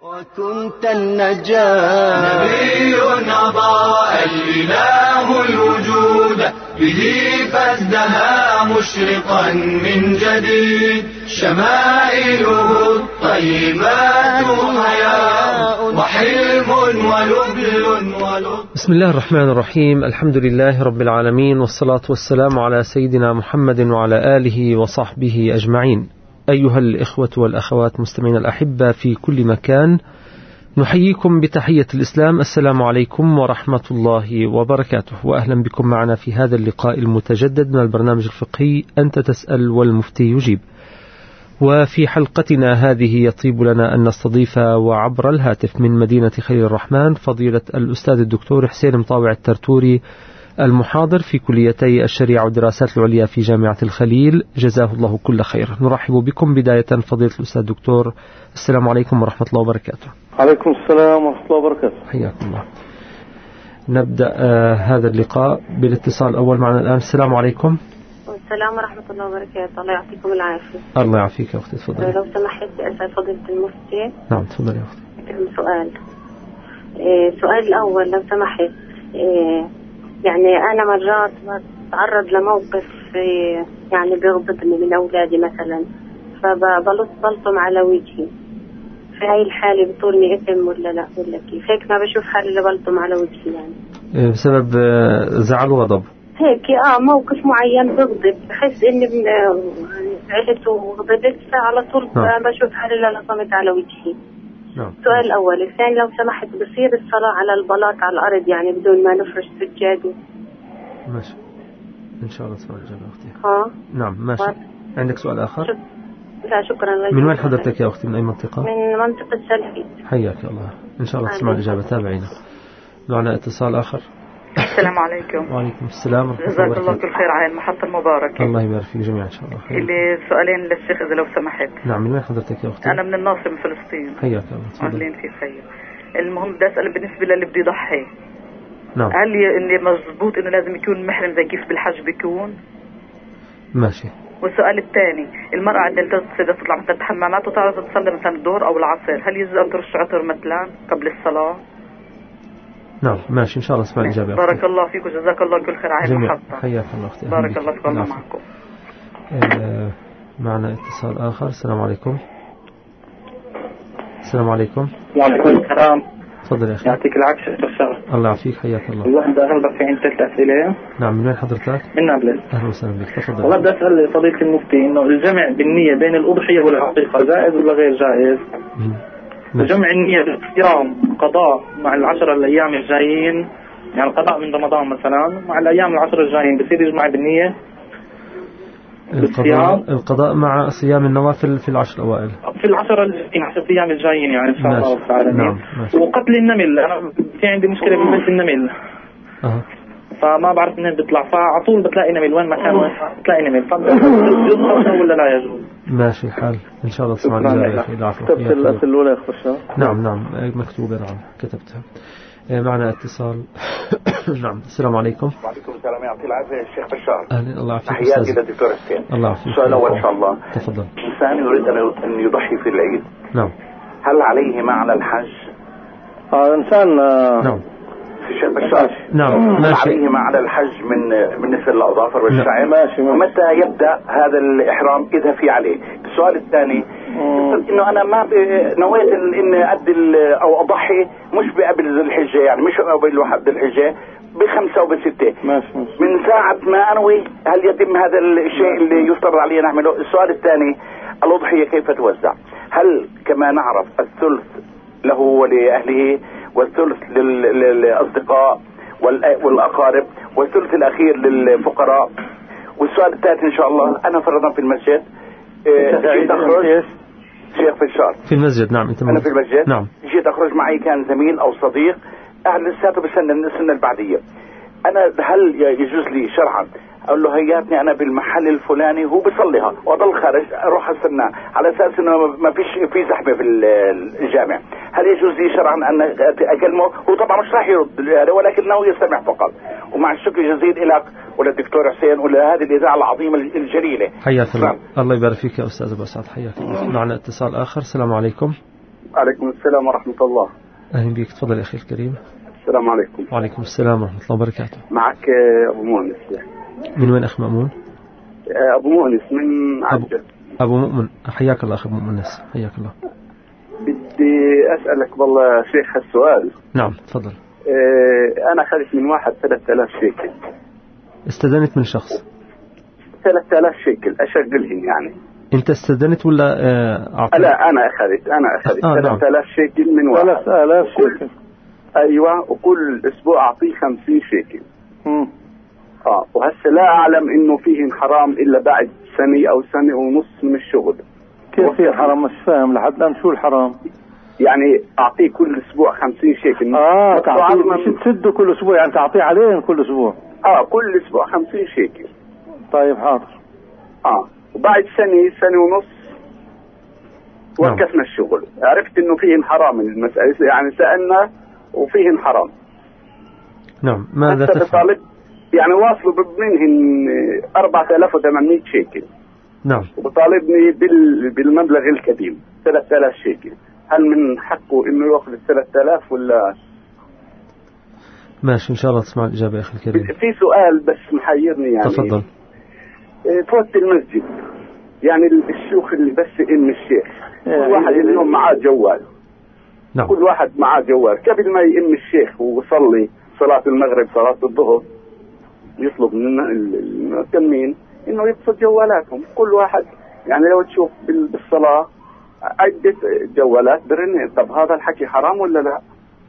وكنت النجاة نبي أضاء الإله الوجود به فازدهى مشرقا من جديد شمائله الطيبات حياء وحلم ولطف. بسم الله الرحمن الرحيم. الحمد لله رب العالمين، والصلاة والسلام على سيدنا محمد وعلى آله وصحبه أجمعين. أيها الإخوة والأخوات مستمعين الأحبة في كل مكان، نحييكم بتحية الإسلام. السلام عليكم ورحمة الله وبركاته، وأهلا بكم معنا في هذا اللقاء المتجدد من البرنامج الفقهي أنت تسأل والمفتي يجيب. وفي حلقتنا هذه يطيب لنا أن نستضيف وعبر الهاتف من مدينة خليل الرحمن فضيلة الأستاذ الدكتور حسين مطاوع الترتوري، المحاضر في كليتي الشريعة والدراسات العليا في جامعة الخليل، جزاه الله كل خير. نرحب بكم بداية فضيلة الأستاذ الدكتور. السلام عليكم ورحمة الله وبركاته. عليكم السلام ورحمة الله وبركاته. حياكم الله. نبدأ هذا اللقاء بالاتصال الأول معنا الآن. السلام عليكم. السلام ورحمة الله وبركاته. الله يعطيكم العافية. الله يعافيك يا أختي، تفضلي. لو سمحت أسأل فضيلة المفتي. نعم تفضلي يا أختي. سؤال الأول لو سمحت، يعني أنا مرات بتعرض لموقف يعني بيغضبني من أولادي مثلا، فبلطم على وجهي. في هاي الحالة بطولني إثم ولا لا ولا كيف؟ هيك ما بشوف حالي اللي بلطم على وجهي يعني بسبب زعل وغضب هيك. موقف معين بغضب، بحس إني عشت وغضبت، فعلى طول بشوف حالي اللي لطمت على وجهي. نعم. السؤال الأول. الثاني لو سمحت، بصير الصلاة على البلاط على الأرض يعني بدون ما نفرش سجادة؟ ماشي إن شاء الله تسمع الإجابة أختي. نعم ماشي. عندك سؤال آخر؟ لا شكرا. من وين حضرتك يا أختي؟ من أي منطقة؟ من منطقة سلفي. حياك الله، إن شاء الله تسمع الإجابة. تابعينا. معنا اتصال آخر. السلام عليكم. وعليكم السلام ورحمة الله جزاك وبركاته. الله كل خير على المحطة المباركة. الله يبارك فيك جميعا إن شاء الله. اللي سؤالين للشيخ إذا لو سمحت. نعم. من وين حضرتك يا أختي؟ أنا من الناصر من فلسطين. حياك الله، تفضل. أهلين في خير. المهم بدي أسأل بالنسبة للي بده يضحي. نعم. هل اللي مضبوط إنه لازم يكون محرم زي كيف بالحج بيكون؟ ماشي. والسؤال الثاني، المرأة عندها تطلع مثلا الحمامات وتعرض تصلي مثلا الظهر أو العصر، هل يجوز أن ترش عطر مثلا قبل الصلاة؟ نعم ماشي إن شاء الله اسمع الإجابة. بارك الله فيك وجزاك الله كل خير على المحطة. حياك الله أختي. بارك الله فيك. الله معكم. معنا اتصال آخر. السلام عليكم. السلام عليكم. وعليكم السلام. تفضل يا أخي. يعطيك العافية دكتور. الله يعافيك. حياك الله. والله بدي أغلبك في عندي 3 أسئلة. نعم. من وين حضرتك؟ من نابلس. أهلا وسهلا بك. تفضل. والله بدي أسأل فضيلة المفتي إنه الجمع بالنية بين الأضحية والعقيقة جائز ولا غير جائز؟ وجمع النية بالصيام قضاء مع ال10 الأيام الجايين، يعني القضاء من رمضان مثلا مع الأيام ال10 الجايين بصير يجمع بالنية؟ القضاء مع صيام النوافل في ال10 الأوائل، في ال10 أيام الجايين يعني إن شاء الله رب العالمين. نعم. وقتل النمل، أنا في عندي مشكلة بمس النمل. فما بعرف منين بيطلع، فعلى طول بتلاقي نمل وين ما كان بتلاقي نمل، فيجوز ولا لا يجوز؟ ماشي الحال إن شاء الله تسمع الإجابة. كتبت الأسئلة الأولى يا أخوة. نعم مكتوبة. نعم كتبتها. معنا اتصال. نعم. السلام عليكم. وعليكم السلام. يعطي العافية الشيخ بشار. أهلا. الله يعافيك. تحياتي للدكتور حسين. الله يعافيك. السؤال الأول إن شاء الله. تفضل. إنسان يريد أن يضحي في العيد. نعم. هل عليه معنى الحج؟ إنسان. نعم. في الشيخ بشار. نعم. هل عليه معنى الحج من نسل الأظافر والشعر؟ ماشي. ومتى يبدأ هذا الإحرام إذا في عليه؟ السؤال الثاني، إنه أنا ما نويت إن أدي أو أضحي مش بقبل الحجة، يعني مش قبل واحد الحجة ب5 وب6. من ساعة ما أنوي هل يتم هذا الشيء اللي يفترض عليه نعمله؟ السؤال الثاني، الأضحية كيف توزع؟ هل كما نعرف الثلث له ولأهله، والثلث للأصدقاء والأقارب، والثلث الأخير للفقراء؟ والسؤال الثالث إن شاء الله، أنا فرضا في المسجد جيت أخرج شيخ فشار في المسجد. نعم. أنا في المسجد. نعم. جيت أخرج معي كان زميل أو صديق لساته بالسنة البعدية. أنا هل يجوز لي شرعا أقول له هياتني أنا بالمحل الفلاني، هو بيصليها وأضل خارج أروح أستناه على أساس إنه ما فيش في زحمة في الجامع؟ هل يجوز لي شرعا أن أكلمه؟ هو طبعا مش راح يرد ولكنه يستمع فقط. ومع الشكر الجزيل لك وللدكتور حسين ولهذه الإذاعة العظيمة الجليلة. حياك الله. الله يبارك فيك يا أستاذ أبو سعد. حياك الله. معنا اتصال آخر. السلام عليكم. عليكم السلام ورحمة الله. أهلا بك، تفضل يا أخي الكريم. السلام عليكم. وعليكم السلام ورحمة الله وبركاته. معك أبو مؤنس. من وين أخ مأمون؟ أبو مؤنس من عجل. أبو مؤمن، حياك الله أخي أبو مؤنس، حياك الله. بدي أسألك والله شيخ هالسؤال. نعم تفضل. أنا أخذت من واحد 3000 شيكل. استدنت من شخص 3000 شيكل أشغلهن يعني. أنت استدنت ولا أعطيت؟ لا أنا أخذت 3000 شيكل من واحد. 3000 شيكل. أيوة، وكل أسبوع أعطيه 50 شيكل. وهسه لا أعلم إنه فيه حرام إلا بعد سنة أو سنة ونص من الشغل. كيف فيه حرام؟ مش فاهم لحد الآن شو الحرام. يعني أعطيه كل أسبوع 50 شيكل. تعطيه مش تسده كل أسبوع، يعني تعطيه عليه كل أسبوع. كل أسبوع 50 شيكل. طيب حاضر. وبعد سنة ونص وقفنا الشغل، عرفت إنه فيه حرام المسألة، يعني سألنا وفيه حرام. نعم. ماذا تفعل؟ يعني واصلوا منهن 4800 شيكل. نعم. وبطالبني بالمبلغ القديم 3000 شيكل. هل من حقه إنه يأخذ 3000 ولا؟ ماشي، إن شاء الله تسمع الإجابة يا أخي الكريم. في سؤال بس محيرني يعني. تفضل. فوت المسجد، يعني الشيوخ اللي بس إن الشيخ كل واحد اليوم معاه جوال. نعم. كل واحد معاه جوال، قبل ما يئم الشيخ ويصلي صلاة المغرب صلاة الظهر يطلب من المؤتمين إنه يقصد جوالاتهم. كل واحد يعني لو تشوف بالصلاة عدة جوالات برن. طب هذا الحكي حرام ولا لا؟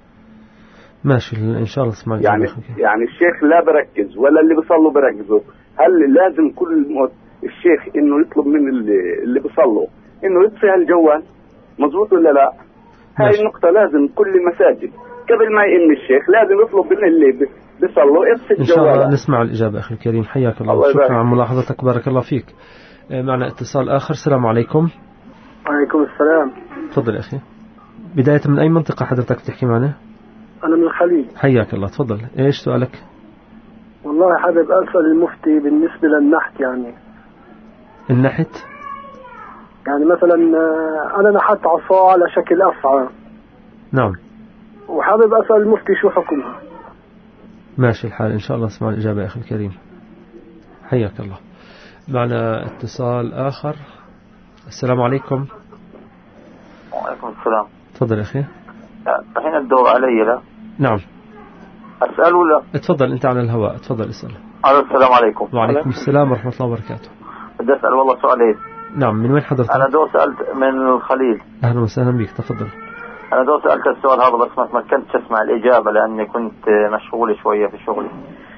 ماشي، إن شاء الله تسمع يعني الشيخ لا بركز ولا اللي بيصلوا بركزوا. هل لازم كل الشيخ إنه يطلب من اللي بيصلوا إنه يطفي هالجوال؟ مظبوط ولا لا؟ هاي النقطة لازم كل المساجد قبل ما يئم الشيخ لازم يطلب من اللي بيصلوا يطفي الجوال. إن شاء الله نسمع الإجابة أخي الكريم، حياك الله. شكرا على ملاحظتك، بارك الله فيك. معنا اتصال آخر. السلام عليكم. وعليكم السلام. تفضل يا أخي. بداية من أي منطقة حضرتك تحكي معنا؟ أنا من الخليج. حياك الله، تفضل. إيش سؤالك؟ والله حابب أسأل المفتي بالنسبة للنحت. يعني النحت؟ يعني مثلا أنا نحت عصا على شكل أفعى. نعم. وحابب أسأل المفتي شو حكمها. ماشي الحال، إن شاء الله اسمع الإجابة يا أخي الكريم، حياك الله. معنا اتصال آخر. السلام عليكم. وعليكم السلام. تفضل يا أخي. الحين الدور علي لا؟ نعم. أسأل ولا؟ اتفضل، أنت على الهواء، تفضل اسأل. السلام عليكم. وعليكم السلام ورحمة الله وبركاته. بدي أسأل والله سؤالين. نعم. من وين حضرتك؟ أنا دور سألت من الخليل. أهلا وسهلا بك، تفضل. أنا دور سألت السؤال هذا بس ما تمكنتش أسمع الإجابة لأني كنت مشغول شوية في شغلي.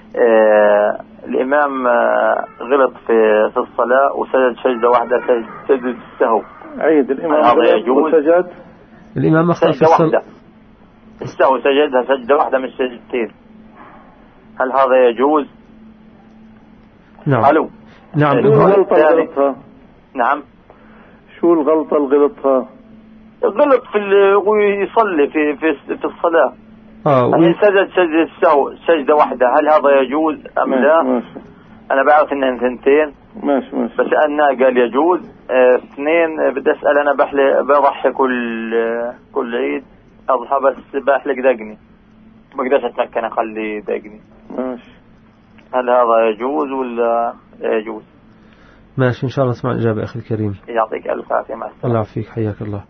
الإمام غلط في الصلاة وسجد سجدة واحدة، سجد السهو. عيد الإمام هذا يجوز؟ وسجد الإمام أخطأ في الصلاة. السهو سجدها سجدة واحدة مش سجدتين. هل هذا يجوز؟ نعم. ألو. نعم. شو الغلطة اللي غلطها؟ نعم. شو الغلطة اللي غلطها؟ غلط ويصلي في الصلاة. يعني سجد سجدة السهو سجدة واحدة، هل هذا يجوز أم لا؟ ماشي. أنا بعرف إنهن ثنتين. ماشي. بس أنا قال يجوز. اثنين بدي أسأل. أنا بضحي كل عيد أضحى بس بحلق دقني، ما أقدرش أتمكن أخلي دقني. ماشي. هل هذا يجوز ولا لا يجوز؟ ماشي، إن شاء الله اسمع الإجابة أخي الكريم. يعطيك ألف عافية. مع السلامة. الله يعافيك، حياك الله.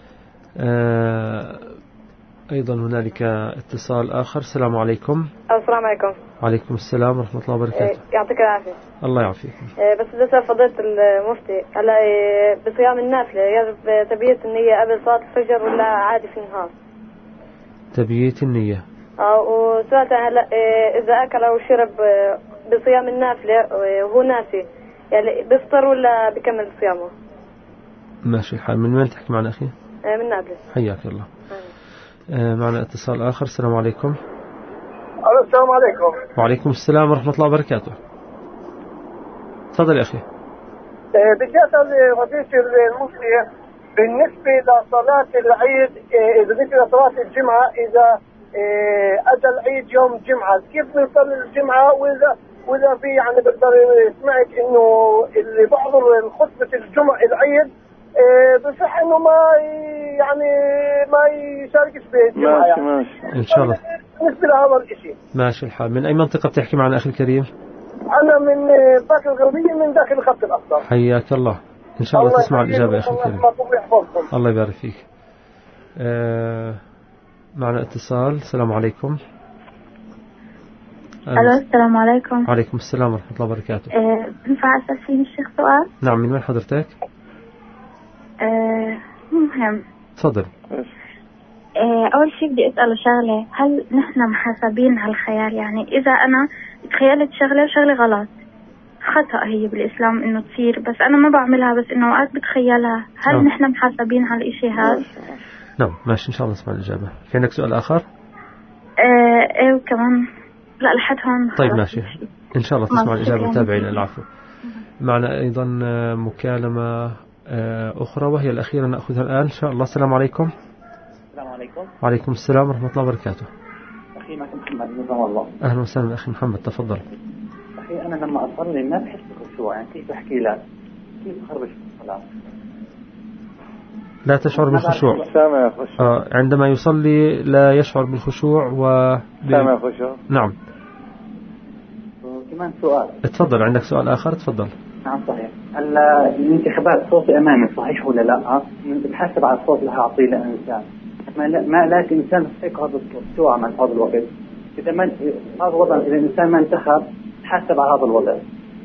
أيضا هنالك اتصال آخر. السلام عليكم. السلام عليكم. وعليكم السلام ورحمة الله وبركاته. يعطيك العافية. الله يعافيك. بس بدي أسأل فضيلة المفتي، هلا بصيام النافلة يجب تبييت النية قبل صلاة الفجر ولا عادي في النهار؟ تبييت النية. وسؤال هلا إذا أكل أو شرب بصيام النافلة وهو ناسي، يعني بيفطر ولا بكمل صيامه؟ ماشي الحال. من وين تحكي معنا أخي؟ من نابلس. حياك الله. معنا اتصال آخر. السلام عليكم. السلام عليكم. وعليكم السلام ورحمة الله وبركاته. تفضل يا أخي. بدي أسأل فضيلة المفتي بالنسبة لصلاة العيد، بالنسبة لصلاة الجمعة إذا أتى العيد يوم الجمعة كيف نصلي الجمعة؟ وإذا في يعني بقدر سمعت إنه اللي بحضر خطبة الجمعة العيد بصح انه ما يشاركش بالجمعة. ماشي ان شاء الله. بالنسبة لهذا الشيء ماشي الحال. من اي منطقة بتحكي معنا اخي الكريم؟ انا من باكر الغربية من داخل الخط الاخضر. حياك الله. ان شاء الله تسمع الاجابة يا اخي الكريم. الله يبارك فيك. معنا اتصال. السلام عليكم. الو السلام عليكم. وعليكم السلام ورحمة الله وبركاته. ينفع أسأل فيه الشيخ سؤال؟ نعم. من وين حضرتك؟ مهم. تفضل. أول شيء بدي أسأله شغلة، هل نحن محاسبين على الخيال؟ يعني إذا أنا تخيلت شغلة غلط، خطأ هي بالإسلام إنه تصير، بس أنا ما بعملها، بس إنه أوقات بتخيلها، هل نحن محاسبين على الإشي هذا؟ نعم ماشي إن شاء الله نسمع الإجابة. في عندك سؤال آخر؟ إيه وكمان لا لحد هون. طيب ماشي إن شاء الله تسمع الإجابة. تابعين. العفو. معنا أيضا مكالمة أخرى وهي الأخيرة نأخذها الآن إن شاء الله. السلام عليكم. السلام عليكم. وعليكم السلام ورحمة الله وبركاته. أخي معكم محمد نظام الله. أهلا وسهلا أخي محمد، تفضل. أخي أنا لما أصلي ما بحس بالخشوع، يعني كيف أحكي لك؟ كيف أخرج الصلاة؟ لا تشعر بالخشوع. عندما يصلي لا يشعر بالخشوع سامع خشوع. نعم. كمان سؤال. تفضل. عندك سؤال آخر؟ تفضل. نعم صحيح. هلا الانتخابات صوتي أمامي صحيح ولا لا؟ بتحسب على الصوت اللي هعطيه لإنسان، ما لكن إنسان يستحق هذا الصوت، شو عمل هذا الوقت؟ إذا ما هذا الوضع، إذا الإنسان ما انتخب تحسب على هذا الوضع.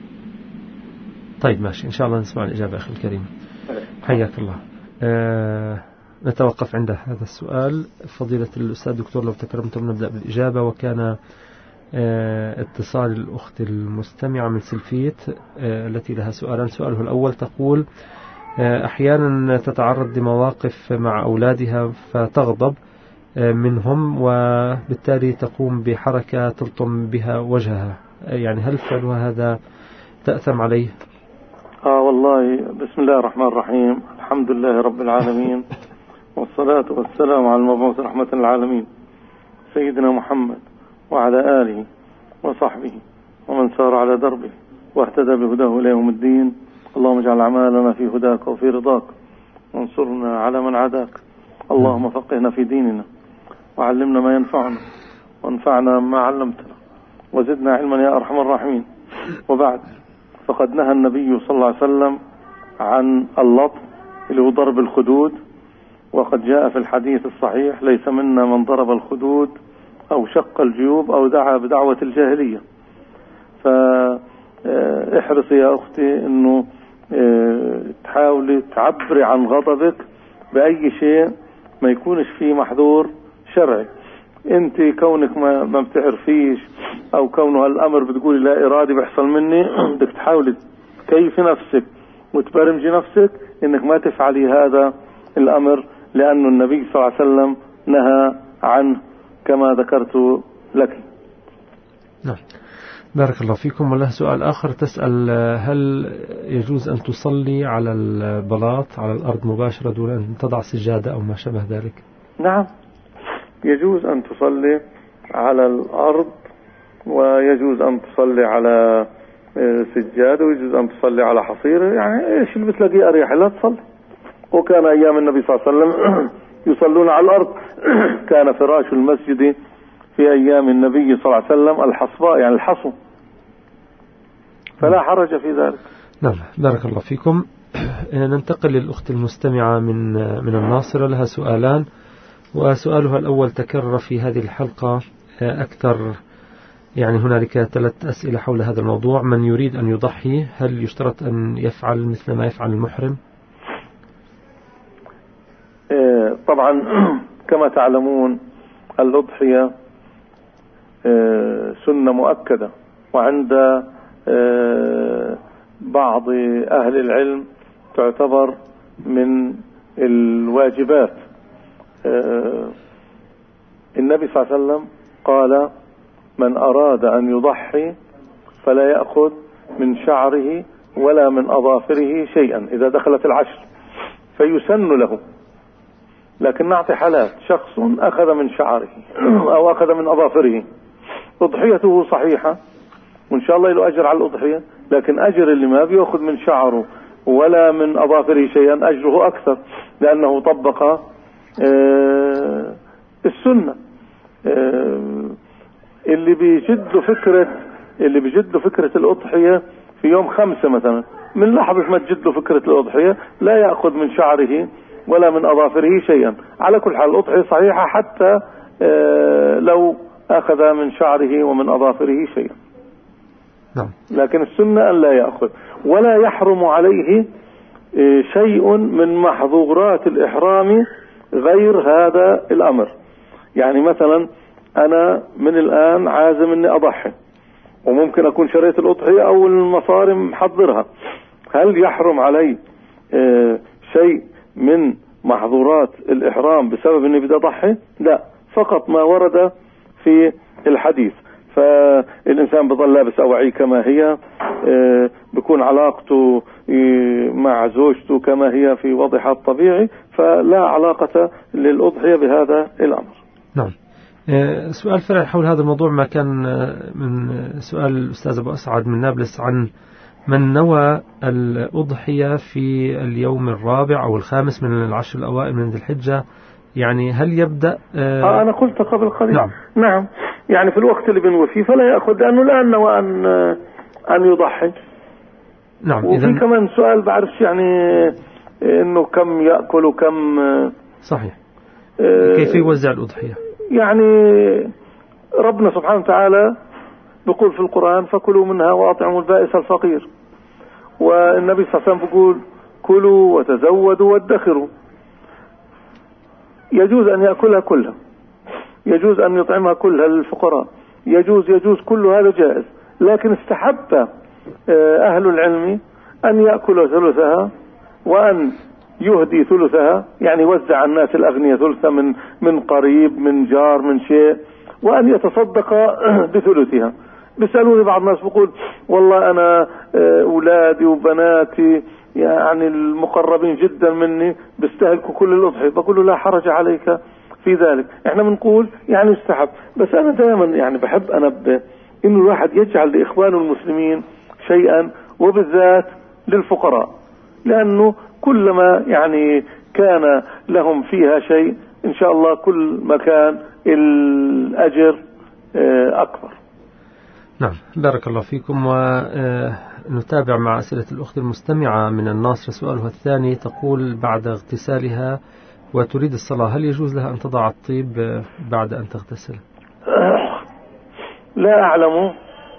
طيب ماشي إن شاء الله نسمع الإجابة أخي الكريم. حياك الله. نتوقف عند هذا السؤال. فضيلة الأستاذ دكتور لو تكرمتم نبدأ بالإجابة. وكان اتصال الأخت المستمعة من سلفيت التي لها سؤالان. سؤاله الأول تقول أحيانا تتعرض لمواقف مع أولادها فتغضب منهم وبالتالي تقوم بحركة تلطم بها وجهها، يعني هل فعلها هذا تأثم عليه؟ والله بسم الله الرحمن الرحيم، الحمد لله رب العالمين، والصلاة والسلام على المبعوث رحمة العالمين سيدنا محمد وعلى آله وصحبه ومن سار على دربه واهتدى بهداه إلى يوم الدين. اللهم اجعل أعمالنا في هداك وفي رضاك، وانصرنا على من عاداك. اللهم فقهنا في ديننا، وعلمنا ما ينفعنا، وانفعنا ما علمتنا، وزدنا علما يا أرحم الراحمين. وبعد، فقد نهى النبي صلى الله عليه وسلم عن اللطم اللي هو ضرب الخدود، وقد جاء في الحديث الصحيح ليس منا من ضرب الخدود أو شق الجيوب أو دعا بدعوة الجاهلية. فاحرصي يا أختي أنه تحاولي تعبري عن غضبك بأي شيء ما يكونش فيه محظور شرعي. انت كونك ما بتعرفيش او كونه هالامر بتقولي لا ارادي بيحصل مني، بدك تحاولي تكيفي نفسك وتبرمجي نفسك انك ما تفعلي هذا الامر، لانه النبي صلى الله عليه وسلم نهى عنه كما ذكرت لك. نعم بارك الله فيكم. وله سؤال آخر تسأل هل يجوز أن تصلي على البلاط على الأرض مباشرة دون أن تضع سجادة أو ما شابه ذلك؟ نعم يجوز أن تصلي على الأرض، ويجوز أن تصلي على سجادة، ويجوز أن تصلي على حصير، يعني إيش اللي بتلاقيه أريح لا تصلي. وكان أيام النبي صلى الله عليه وسلم يصلون على الأرض. كان فراش المسجد في أيام النبي صلى الله عليه وسلم الحصباء، يعني الحصو، فلا حرج في ذلك. نعم بارك الله فيكم. ننتقل للأخت المستمعة من الناصرة، لها سؤالان، وسؤالها الأول تكرر في هذه الحلقة أكثر، يعني هنالك 3 أسئلة حول هذا الموضوع. من يريد أن يضحي هل يشترط أن يفعل مثل ما يفعل المحرم؟ طبعا كما تعلمون الأضحية سنة مؤكدة، وعند بعض أهل العلم تعتبر من الواجبات. النبي صلى الله عليه وسلم قال من أراد أن يضحي فلا يأخذ من شعره ولا من أظافره شيئا إذا دخلت العشر، فيسن له. لكن نعطي حالات، شخص أخذ من شعره أو أخذ من أظافره، أضحيته صحيحة وإن شاء الله له أجر على الأضحية، لكن أجر اللي ما بيأخذ من شعره ولا من أظافره شيئا أجره أكثر، لأنه طبق السنة. اللي بيجد فكرة الأضحية في يوم 5 مثلا، من لحظة ما تجد له فكرة الأضحية لا يأخذ من شعره ولا من أظافره شيئا. على كل حال الأضحية صحيحة حتى لو أخذ من شعره ومن أظافره شيئا. لكن السنة أن لا يأخذ، ولا يحرم عليه شيء من محظورات الإحرام غير هذا الأمر. يعني مثلا أنا من الآن عازم أني أضحي، وممكن أكون شريت الأضحية أو المصاري محضرها، هل يحرم علي شيء من محظورات الإحرام بسبب أني بدي أضحي؟ لا، فقط ما ورد في الحديث. فالإنسان بظل لابس أوعي كما هي، بيكون علاقته مع زوجته كما هي في وضعها الطبيعي، فلا علاقة للأضحية بهذا الأمر. نعم. سؤال فرع حول هذا الموضوع ما كان من سؤال الأستاذ أبو أسعد من نابلس عن من نوى الأضحية في اليوم الرابع أو الخامس من العشر الأوائل من ذي الحجة، يعني هل يبدأ أنا قلت قبل قليل. نعم، يعني في الوقت اللي بنوي فيه فلا يأخذ، لأنه لا نوى أن يضحي. نعم. وفي كمان سؤال بعرفش يعني إنه كم يأكل وكم صحيح كيف يوزع الأضحية. يعني ربنا سبحانه وتعالى بيقول في القرآن فكلوا منها وأطعموا البائس الفقير، والنبي صلى الله عليه وسلم بيقول كلوا وتزودوا وادخروا. يجوز أن يأكلها كلها، يجوز أن يطعمها كلها للفقراء، يجوز كل هذا جائز، لكن استحب أهل العلم أن يأكلوا ثلثها وأن يهدي ثلثها، يعني يوزع الناس الأغنياء ثلثها من قريب من جار من شيء، وأن يتصدق بثلثها. بيسألوني بعض الناس بيقول والله أنا أولادي وبناتي يعني المقربين جدا مني بيستهلكوا كل الأضحية، بقول له لا حرج عليك في ذلك. احنا بنقول يعني يستحب، بس أنا دائما يعني بحب أنبه إنه الواحد يجعل لإخوانه المسلمين شيئا، وبالذات للفقراء، لأنه كلما يعني كان لهم فيها شيء إن شاء الله كل ما كان الأجر أكبر. نعم، بارك الله فيكم. ونتابع مع أسئلة الأخت المستمعة من الناصر. سؤالها الثاني تقول بعد اغتسالها وتريد الصلاة هل يجوز لها أن تضع الطيب بعد أن تغتسل؟ لا أعلم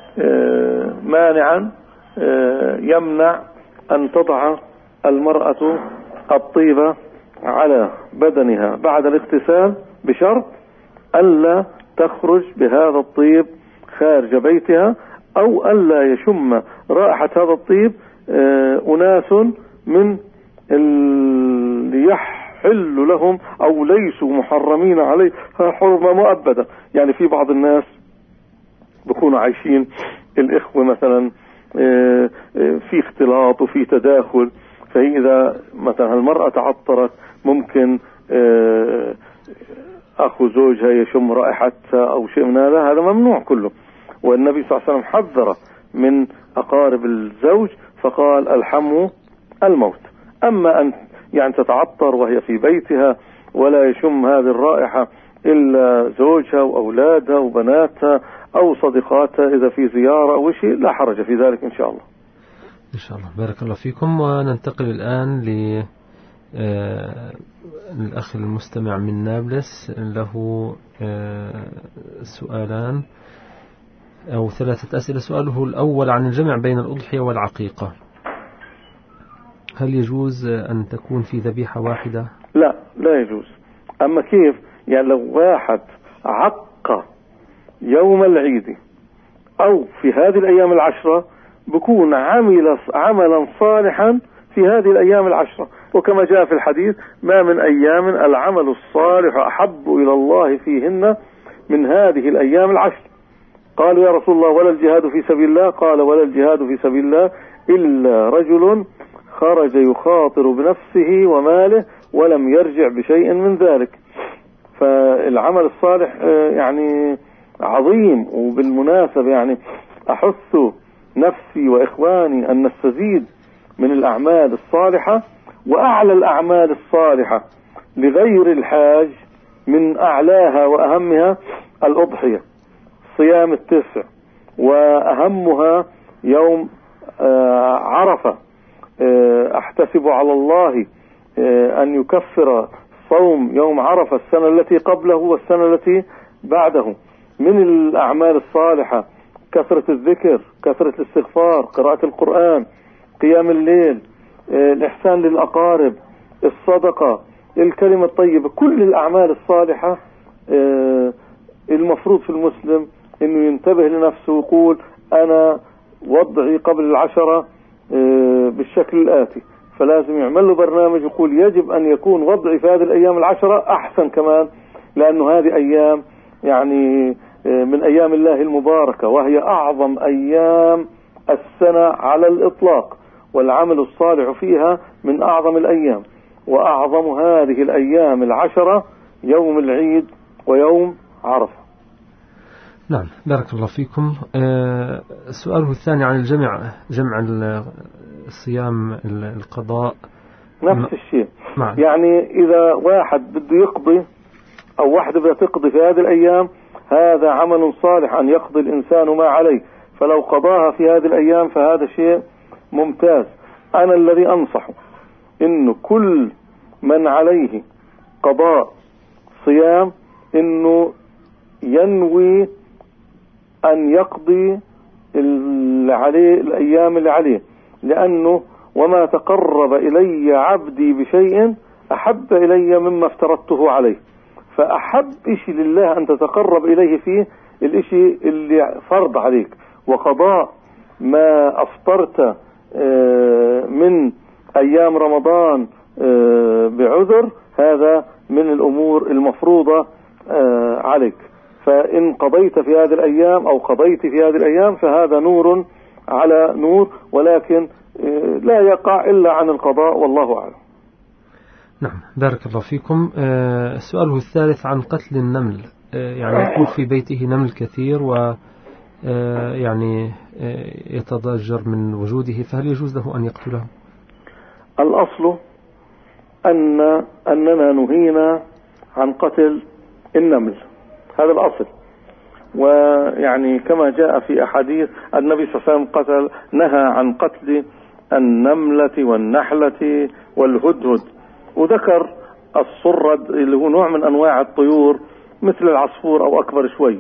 مانعا يمنع أن تضع المرأة الطيبة على بدنها بعد الاغتسال، بشرط ألا تخرج بهذا الطيب خارج بيتها، أو ألا يشم رائحة هذا الطيب أناس من اللي يحل لهم أو ليسوا محرمين عليها حرمة مؤبدة. يعني في بعض الناس بيكونوا عايشين الإخوة مثلا في اختلاط وفي تداخل، فإذا مثلا المرأة تعطرت ممكن أخو زوجها يشم رائحتها أو شيء من هذا ممنوع كله. والنبي صلى الله عليه وسلم حذر من أقارب الزوج فقال الحم الموت. أما أن يعني تتعطر وهي في بيتها ولا يشم هذه الرائحة إلا زوجها وأولادها وبناتها أو صديقاتها إذا في زيارة أو شيء لا حرج في ذلك إن شاء الله. إن شاء الله، بارك الله فيكم. وننتقل الآن للأخ المستمع من نابلس، له سؤالان أو 3 أسئلة. سؤاله الأول عن الجمع بين الأضحية والعقيقة، هل يجوز أن تكون في ذبيحة واحدة؟ لا يجوز. أما كيف يعني لو واحد عق يوم العيد أو في هذه الأيام العشرة بكون عملا صالحا في هذه الأيام العشرة، وكما جاء في الحديث ما من أيام العمل الصالح أحب إلى الله فيهن من هذه الأيام العشر. قالوا يا رسول الله ولا الجهاد في سبيل الله؟ قال ولا الجهاد في سبيل الله إلا رجل خرج يخاطر بنفسه وماله ولم يرجع بشيء من ذلك. فالعمل الصالح يعني عظيم. وبالمناسبة يعني أحث نفسي وإخواني أن نستزيد من الأعمال الصالحة. وأعلى الأعمال الصالحة لغير الحاج من أعلاها وأهمها الأضحية، صيام التسع، وأهمها يوم عرفة. أحتسب على الله أن يكفر صوم يوم عرفة السنة التي قبله والسنة التي بعده. من الأعمال الصالحة كثرة الذكر، كثرة الاستغفار، قراءة القرآن، قيام الليل، الإحسان للأقارب، الصدقة، الكلمة الطيبة. كل الأعمال الصالحة المفروض في المسلم أنه ينتبه لنفسه ويقول أنا وضعي قبل العشرة بالشكل الآتي، فلازم يعمل له برنامج يقول يجب أن يكون وضعي في هذه الأيام العشرة أحسن كمان، لأنه هذه أيام يعني من أيام الله المباركة، وهي أعظم أيام السنة على الإطلاق، والعمل الصالح فيها من أعظم الأيام. وأعظم هذه الأيام العشرة يوم العيد ويوم عرفة. نعم، بارك الله فيكم. سؤاله الثاني عن جمع الصيام القضاء. نفس الشيء. نعم. يعني إذا واحد بده يقضي أو واحدة بدها تقضي في هذه الأيام، هذا عمل صالح أن يقضي الإنسان ما عليه، فلو قضاها في هذه الأيام فهذا شيء ممتاز. أنا الذي أنصح إنه كل من عليه قضاء صيام إنه ينوي أن يقضي اللي عليه الأيام اللي عليه، لأنه وما تقرب إلي عبدي بشيء أحب إلي مما افترضته عليه. فأحب إشي لله أن تتقرب إليه فيه الإشي اللي فرض عليك، وقضاء ما أفطرت من أيام رمضان بعذر هذا من الأمور المفروضة عليك. فإن قضيت في هذه الأيام أو قضيت في هذه الأيام فهذا نور على نور، ولكن لا يقع إلا عن القضاء، والله أعلم. نعم، بارك الله فيكم. سؤاله الثالث عن قتل النمل. يعني يكون في بيته نمل كثير و يعني يتضجر من وجوده، فهل يجوز له أن يقتله؟ الأصل أننا نهينا عن قتل النمل، هذا الأصل. ويعني كما جاء في أحاديث النبي صلى الله عليه وسلم نهى عن قتل النملة والنحلة والهدهد، وذكر الصرد اللي هو نوع من أنواع الطيور مثل العصفور أو أكبر شوي.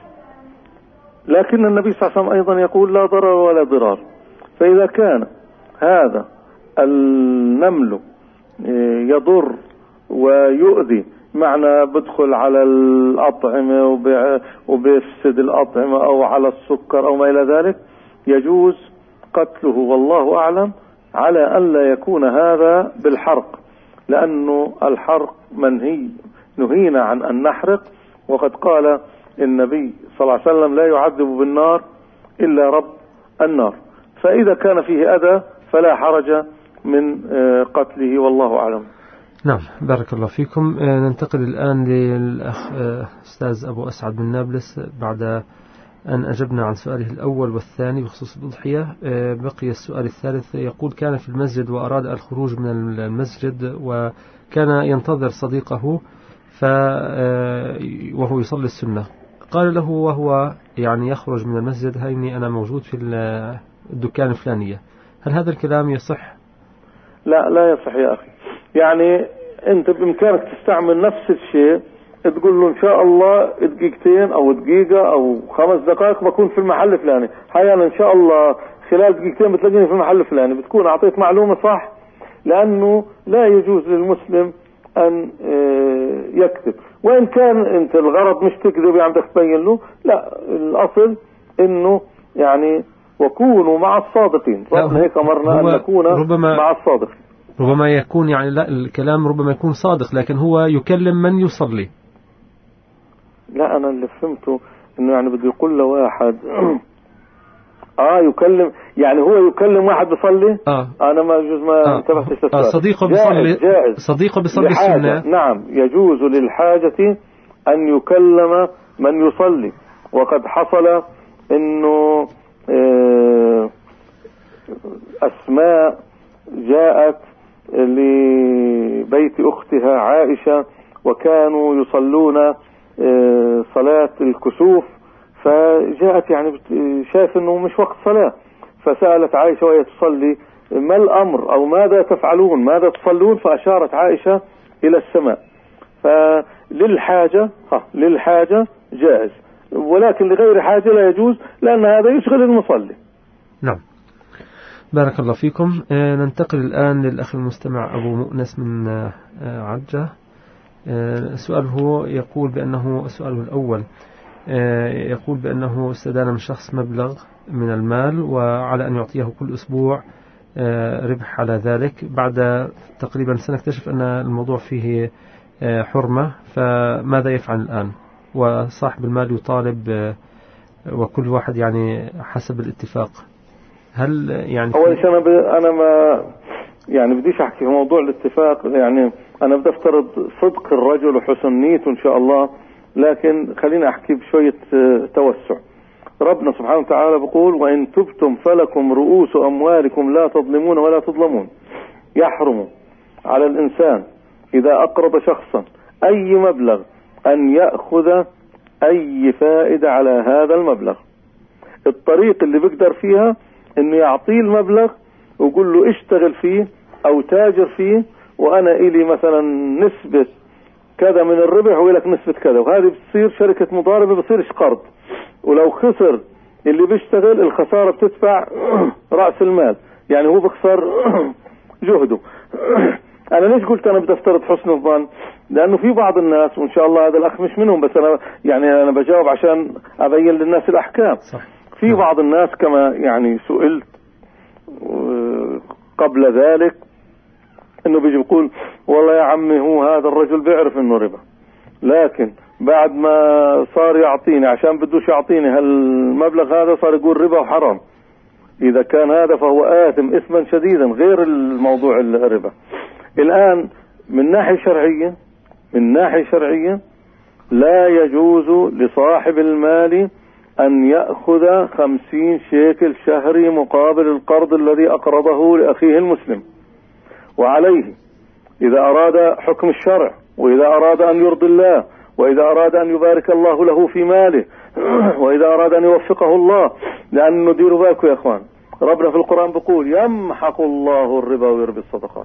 لكن النبي صلى الله عليه وسلم أيضا يقول لا ضرر ولا ضرار. فإذا كان هذا النمل يضر ويؤذي، معنى بدخل على الأطعمة وبيفسد الأطعمة أو على السكر أو ما إلى ذلك، يجوز قتله والله أعلم، على أن لا يكون هذا بالحرق، لأنه الحرق نهينا عن أن نحرق، وقد قال النبي صلى الله عليه وسلم لا يعذب بالنار إلا رب النار. فإذا كان فيه أذى فلا حرج من قتله والله أعلم. نعم، بارك الله فيكم. ننتقل الآن للأخ أستاذ أبو أسعد من نابلس. بعد أن أجبنا عن سؤاله الأول والثاني بخصوص الأضحية، بقي السؤال الثالث. يقول كان في المسجد وأراد الخروج من المسجد، وكان ينتظر صديقه وهو يصلي السنة. قال له وهو يعني يخرج من المسجد: هيني أنا موجود في الدكان الفلانية. هل هذا الكلام يصح؟ لا يصح يا أخي. يعني أنت بإمكانك تستعمل نفس الشيء، تقول له إن شاء الله دقيقتين أو دقيقة أو 5 دقائق بكون في المحل الفلاني، حيانا إن شاء الله خلال دقيقتين بتلاقيني في المحل الفلاني، بتكون أعطيت معلومة صح. لأنه لا يجوز للمسلم أن يكذب، وإن كان أنت الغرض مش تكذب يعني بدك تبين له، لا، الأصل إنه يعني وكونوا مع الصادقين. ربنا هيك أمرنا أن نكون مع الصادقين. ربما يكون يعني لا، الكلام ربما يكون صادق، لكن هو يكلم من يصلي. لا، أنا اللي فهمته إنه يعني بده يقول له واحد يكلم، يعني هو يكلم واحد بيصلي. أنا ما يجوز، ما انتبهتش للسؤال. صديقه بيصلي، صديقه بيصلي السنة. نعم، يجوز للحاجة أن يكلم من يصلي. وقد حصل إنه أسماء جاءت لبيت أختها عائشة وكانوا يصلون صلاة الكسوف، فجاءت يعني شايف أنه مش وقت صلاة، فسألت عائشة وهي تصلي ما الأمر أو ماذا تفعلون ماذا تصلون؟ فأشارت عائشة إلى السماء. للحاجة جائز، ولكن لغير حاجة لا يجوز، لأن هذا يشغل المصلي. نعم، بارك الله فيكم. ننتقل الآن للأخ المستمع أبو مؤنس من عجة. سؤاله يقول بأنه سؤاله الأول يقول بأنه استدان من شخص مبلغ من المال وعلى أن يعطيه كل أسبوع ربح على ذلك. بعد تقريبا سنة اكتشف أن الموضوع فيه حرمة، فماذا يفعل الآن؟ وصاحب المال يطالب وكل واحد يعني حسب الاتفاق. هل يعني أول شيء أنا ما يعني بديش أحكي في موضوع الاتفاق، يعني أنا بدي أفترض صدق الرجل وحسن نيته إن شاء الله، لكن خلينا أحكي بشوية توسع. ربنا سبحانه وتعالى بيقول وإن تبتم فلكم رؤوس أموالكم لا تظلمون ولا تظلمون. يحرم على الإنسان إذا أقرض شخصا أي مبلغ أن يأخذ أي فائدة على هذا المبلغ. الطريق اللي بيقدر فيها إنه يعطيه المبلغ ويقول له اشتغل فيه أو تاجر فيه، وأنا إلي مثلا نسبة كذا من الربح ويلك نسبة كذا، وهذه بتصير شركة مضاربة، بصيرش قرض، ولو خسر اللي بيشتغل الخسارة بتدفع رأس المال، يعني هو بخسر جهده. أنا ليش قلت أنا بدي أفترض حسن الظن؟ لأنه في بعض الناس، وإن شاء الله هذا الأخ مش منهم، بس أنا بجاوب عشان أبين للناس الأحكام. صح. في بعض الناس كما يعني سئلت قبل ذلك إنه بيجي بيقول والله يا عمي هو هذا الرجل بيعرف إنه ربا، لكن بعد ما صار يعطيني عشان بدوش يعطيني هالمبلغ هذا صار يقول ربا وحرام. إذا كان هذا فهو آثم إثما شديدا غير الموضوع الربا. الآن من ناحية شرعية لا يجوز لصاحب المال أن يأخذ 50 شيكل شهري مقابل القرض الذي أقرضه لأخيه المسلم. وعليه إذا أراد حكم الشرع، وإذا أراد أن يرضي الله، وإذا أراد أن يبارك الله له في ماله، وإذا أراد أن يوفقه الله، لأنه ديروا بالكم يا أخوان، ربنا في القرآن بيقول يمحق الله الربا ويربي الصدقات.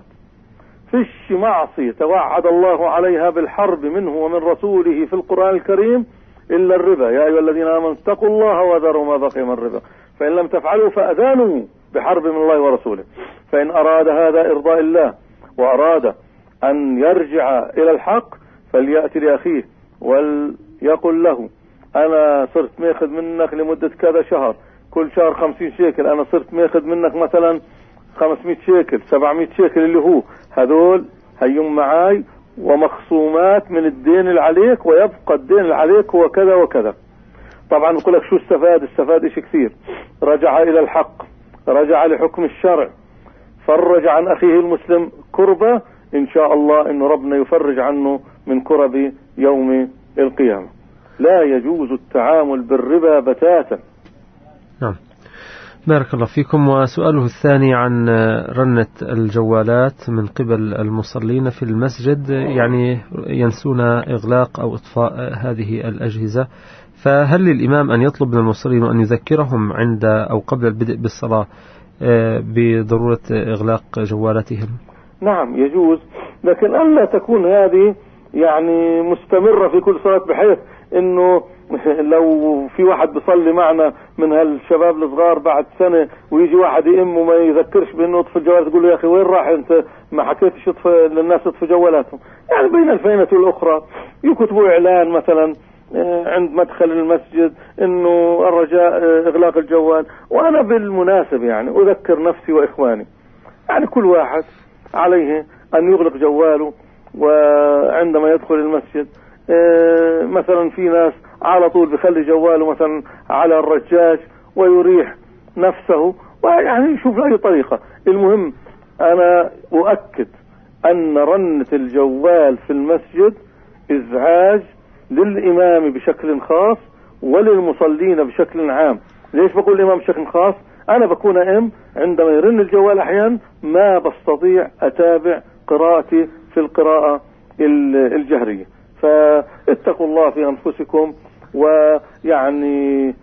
فيش معصية توعد الله عليها بالحرب منه ومن رسوله في القرآن الكريم إلا الربا. يا أيها الذين آمنوا اتقوا الله وذروا ما بقي من الربا فإن لم تفعلوا فأذانوا بحرب من الله ورسوله. فإن أراد هذا إرضاء الله وأراد أن يرجع إلى الحق فليأتي لأخيه وليقل له أنا صرت ماخذ منك لمدة كذا شهر، كل شهر 50 شيكل، أنا صرت ماخذ منك مثلا 500 شيكل 700 شيكل، اللي هو هذول هيم معاي ومخصومات من الدين اللي عليك، ويبقى الدين اللي عليك هو كذا وكذا. طبعا نقول لك شو استفاد إشي كثير، رجع إلى الحق، رجع لحكم الشرع، فرج عن أخيه المسلم كربة، إن شاء الله إنه ربنا يفرج عنه من كرب يوم القيامة. لا يجوز التعامل بالربا بتاتا. نعم، بارك الله فيكم. وسؤاله الثاني عن رنة الجوالات من قبل المصلين في المسجد، يعني ينسون إغلاق أو إطفاء هذه الأجهزة، فهل للإمام أن يطلب من المصلين وأن يذكرهم عند أو قبل البدء بالصلاة بضرورة إغلاق جوالاتهم؟ نعم يجوز، لكن ألا تكون هذه يعني مستمرة في كل صلاة، بحيث إنه لو في واحد بيصلي معنا من هالشباب الصغار بعد سنة ويجي واحد يأم وما يذكرش بأنه يطفي الجوالات، تقول له يا أخي وين راح أنت ما حكيتش للناس يطفي جوالاتهم. يعني بين الفينة والأخرى يكتبوا إعلان مثلا عند مدخل المسجد إنه الرجاء إغلاق الجوال. وأنا بالمناسب يعني أذكر نفسي وإخواني، يعني كل واحد عليه أن يغلق جواله وعندما يدخل المسجد. مثلا في ناس على طول بيخلي جواله مثلا على الرجاج ويريح نفسه، ويعني يشوف له أي طريقة. المهم أنا أؤكد أن رنة الجوال في المسجد إزعاج للإمام بشكل خاص وللمصلين بشكل عام. ليش بقول الإمام بشكل خاص؟ أنا بكون أم عندما يرن الجوال أحيانا ما بستطيع أتابع قراءتي في القراءة الجهرية. فاتقوا الله في أنفسكم، ويعني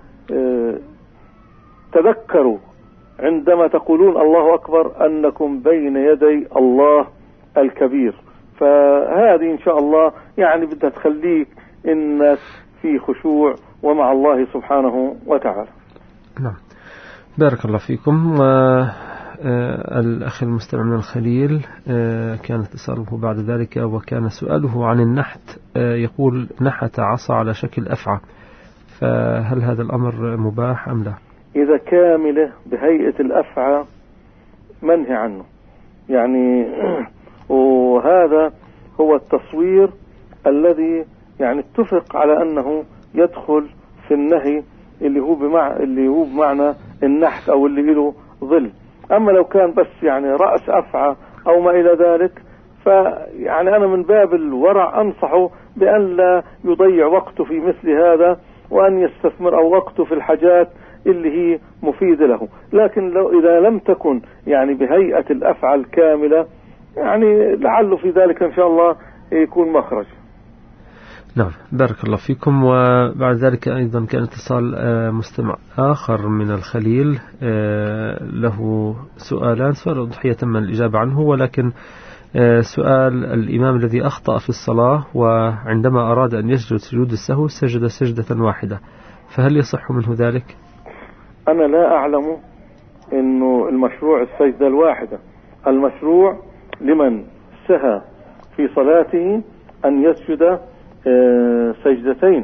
تذكروا عندما تقولون الله أكبر أنكم بين يدي الله الكبير. فهذه إن شاء الله يعني بدها تخليك إنك في خشوع ومع الله سبحانه وتعالى. نعم، بارك الله فيكم. الأخ المستمع من الخليل كان اتصاله بعد ذلك وكان سؤاله عن النحت. يقول: نحت عصا على شكل أفعى، فهل هذا الأمر مباح أم لا؟ إذا كاملة بهيئة الأفعى منهي عنه يعني، وهذا هو التصوير الذي يعني اتفق على أنه يدخل في النهي اللي هو بمعنى النحت أو اللي له ظل. أما لو كان بس يعني رأس أفعى أو ما إلى ذلك، فيعني أنا من باب الورع أنصحه بأن لا يضيع وقته في مثل هذا، وأن يستثمر أو وقته في الحاجات اللي هي مفيدة له. لكن لو إذا لم تكن يعني بهيئة الأفعى الكاملة، يعني لعله في ذلك إن شاء الله يكون مخرج. نعم، بارك الله فيكم. وبعد ذلك أيضا كان اتصال مستمع آخر من الخليل، له سؤالان. سؤال الأضحية تم الإجابة عنه، ولكن سؤال الإمام الذي أخطأ في الصلاة وعندما أراد أن يسجد سجود السهو سجد سجدة واحدة، فهل يصح منه ذلك؟ أنا لا أعلم إنه المشروع السجدة الواحدة. المشروع لمن سهى في صلاته أن يسجد سجدتين،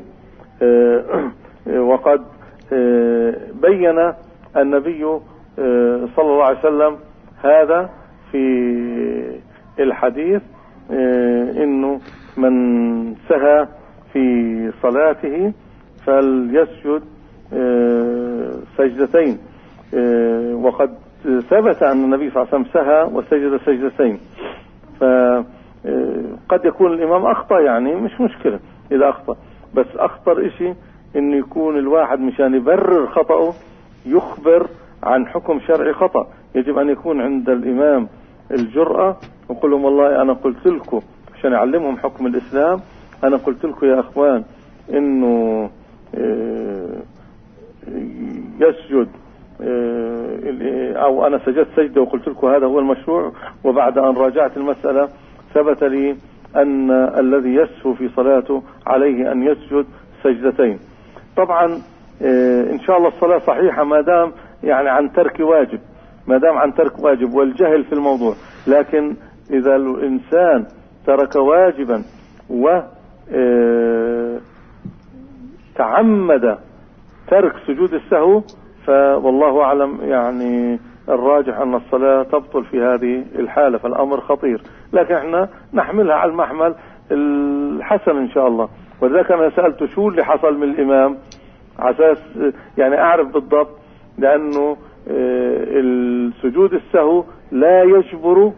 وقد بين النبي صلى الله عليه وسلم هذا في الحديث، إنه من سهى في صلاته فليسجد سجدتين، وقد ثبت أن النبي صلى الله عليه وسلم سهى وسجد سجدتين. فقد يكون الإمام أخطأ، يعني مش مشكلة إذا أخطأ، بس أخطر إشي إنه يكون الواحد مشان يبرر خطأه يخبر عن حكم شرعي خطأ. يجب أن يكون عند الإمام الجرأة وقل لهم والله أنا قلت لكم، عشان يعلمهم حكم الإسلام، أنا قلت لكم يا أخوان إنه يسجد، أو أنا سجدت سجدة وقلت لكم هذا هو المشروع، وبعد أن راجعت المسألة ثبت لي أن الذي يسهو في صلاته عليه أن يسجد سجدتين. طبعا إن شاء الله الصلاة صحيحة ما دام يعني عن ترك واجب، ما دام عن ترك واجب والجهل في الموضوع. لكن إذا الإنسان ترك واجبا وتعمد ترك سجود السهو، فوالله أعلم يعني الراجح أن الصلاة تبطل في هذه الحالة، فالأمر خطير. لكن احنا نحملها على المحمل الحسن إن شاء الله. ولذلك أنا سألت شو اللي حصل من الإمام على أساس يعني أعرف بالضبط، لأنه السجود السهو لا يجبر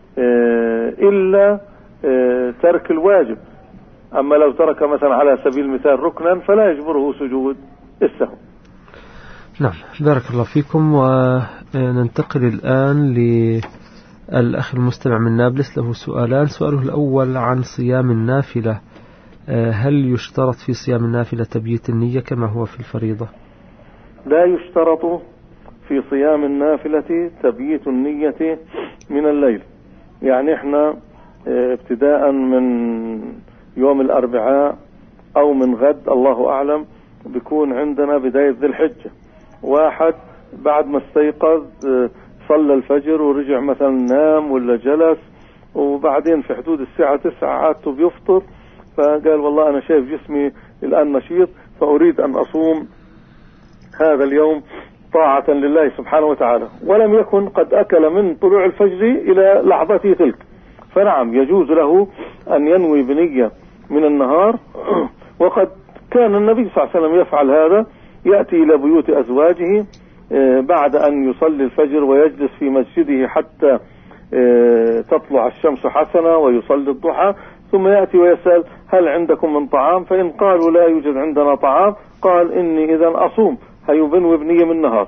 إلا ترك الواجب. أما لو ترك مثلا على سبيل المثال ركنا فلا يجبره سجود السهو. نعم، بارك الله فيكم. وننتقل الآن للأخ المستمع من نابلس، له سؤالان. سؤاله الأول عن صيام النافلة، هل يشترط في صيام النافلة تبييت النية كما هو في الفريضة؟ لا يشترط في صيام النافلة تبييت النية من الليل. يعني احنا ابتداء من يوم الأربعاء أو من غد الله أعلم بيكون عندنا بداية ذي الحجة. واحد بعد ما استيقظ صلى الفجر ورجع مثلا نام ولا جلس، وبعدين في حدود الساعة 9 عادته بيفطر، فقال والله أنا شايف جسمي الآن نشيط فأريد أن أصوم هذا اليوم طاعة لله سبحانه وتعالى، ولم يكن قد أكل من طلوع الفجر إلى لحظته تلك. فنعم يجوز له أن ينوي بنية من النهار. وقد كان النبي صلى الله عليه وسلم يفعل هذا، يأتي إلى بيوت أزواجه بعد أن يصلي الفجر ويجلس في مسجده حتى تطلع الشمس حسنة ويصلي الضحى، ثم يأتي ويسأل هل عندكم من طعام؟ فإن قالوا لا يوجد عندنا طعام قال إني إذن أصوم، هيبنوي بنية من النهار.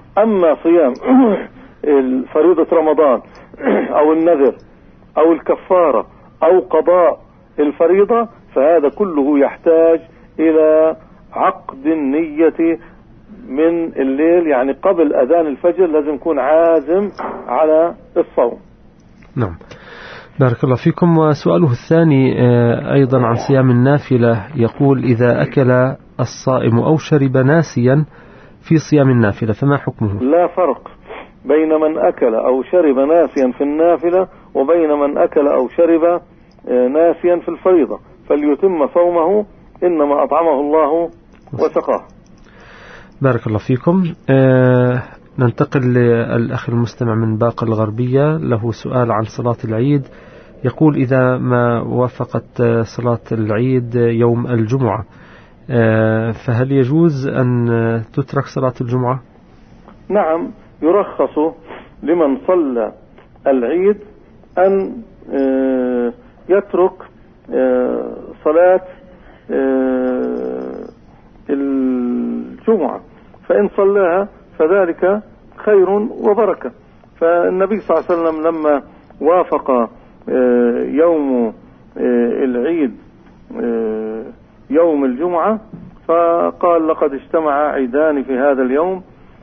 أما صيام فريضة رمضان أو النذر أو الكفارة أو قضاء الفريضة فهذا كله يحتاج إلى عقد النية من الليل، يعني قبل أذان الفجر لازم يكون عازم على الصوم. نعم، بارك الله فيكم. وسؤاله الثاني أيضا عن صيام النافلة، يقول: إذا أكل الصائم أو شرب ناسيا في صيام النافلة فما حكمه؟ لا فرق بين من أكل أو شرب ناسيا في النافلة وبين من أكل أو شرب ناسيا في الفريضة، فليتم صومه إنما أطعمه الله وسقاه. بارك الله فيكم. ننتقل للأخ المستمع من باقة الغربية، له سؤال عن صلاة العيد. يقول: إذا ما وافقت صلاة العيد يوم الجمعة فهل يجوز أن تترك صلاة الجمعة؟ نعم، يرخص لمن صلى العيد أن يترك صلاة الجمعة، فإن صلاها فذلك خير وبركة. فالنبي صلى الله عليه وسلم لما وافق يوم العيد يوم الجمعة فقال: لقد اجتمع عيدان في هذا اليوم،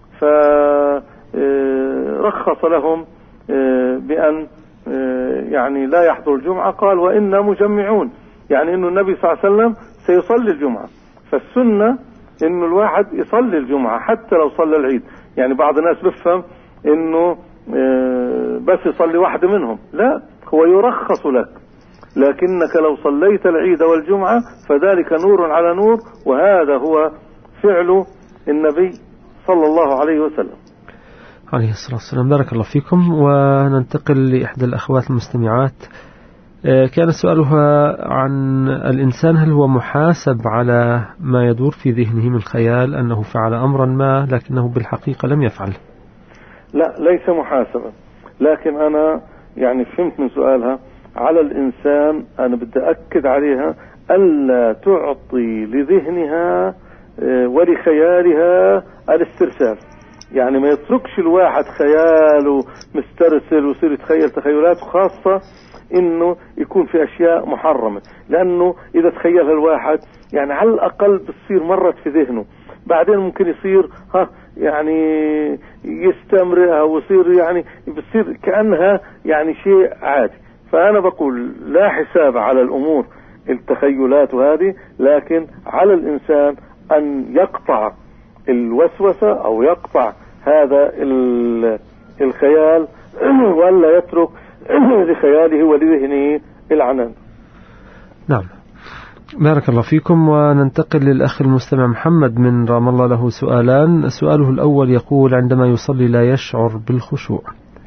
فرخص لهم بأن يعني لا يحضر الجمعة. قال: وإنا مجمعون، يعني إنه النبي صلى الله عليه وسلم سيصلي الجمعة، فالسنة إنه الواحد يصلي الجمعة حتى لو صلى العيد. يعني بعض الناس بفهم إنه بس يصلي واحدة منهم، لا، هو يرخص لك، لكنك لو صليت العيد والجمعة فذلك نور على نور، وهذا هو فعل النبي صلى الله عليه وسلم عليه الصلاة والسلام. بارك الله فيكم. وننتقل لإحدى الأخوات المستمعات، كان سؤالها عن الإنسان: هل هو محاسب على ما يدور في ذهنه من خيال أنه فعل أمرا ما لكنه بالحقيقة لم يفعل؟ لا، ليس محاسبا، لكن أنا يعني فهمت من سؤالها على الإنسان، أنا بدي أكد عليها ألا تعطي لذهنها ولخيالها الاسترسال. يعني ما يتركش الواحد خياله مسترسل ويصير يتخيل تخيلات، خاصة انه يكون في اشياء محرمة، لانه اذا تخيلها الواحد يعني على الاقل بتصير مرت في ذهنه، بعدين ممكن يصير يعني يستمرها ويصير يعني بتصير كأنها يعني شيء عادي. فانا بقول لا حساب على الامور التخيلات هذه، لكن على الانسان ان يقطع الوسوسة او يقطع هذا الخيال ولا يترك لخياله ولذهنه العنان. نعم، بارك الله فيكم. وننتقل للأخ المستمع محمد من رام الله، له سؤالان. سؤاله الأول يقول: عندما يصلي لا يشعر بالخشوع.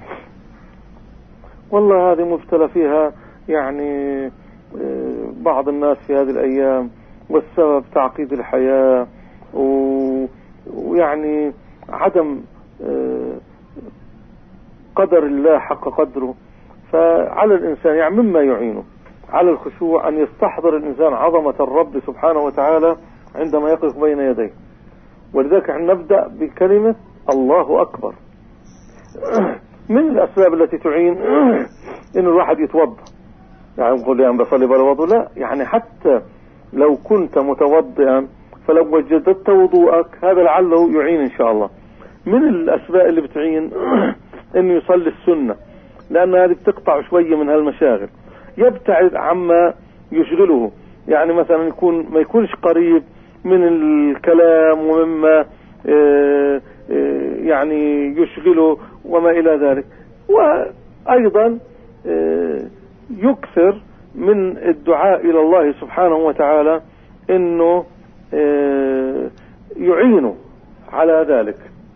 والله هذه مبتلى فيها يعني بعض الناس في هذه الأيام، والسبب تعقيد الحياة ويعني عدم قدر الله حق قدره. فعلى الإنسان يعني مما يعينه على الخشوع أن يستحضر الإنسان عظمة الرب سبحانه وتعالى عندما يقف بين يديه، ولذلك نبدأ بكلمة الله أكبر. من الأسباب التي تعين إن الواحد يتوضأ، يعني يقول يعني بصلي بلا وضوء، لا، يعني حتى لو كنت متوضئا فلو وجدت وضوءك هذا لعله يعين إن شاء الله. من الأسباب اللي بتعين إنه يصلي السنة، لأن هذه بتقطع شوية من هالمشاغل، يبتعد عما يشغله، يعني مثلا ما يكونش قريب من الكلام ومما يعني يشغله وما إلى ذلك. وأيضا يكثر من الدعاء إلى الله سبحانه وتعالى إنه يعينه على ذلك.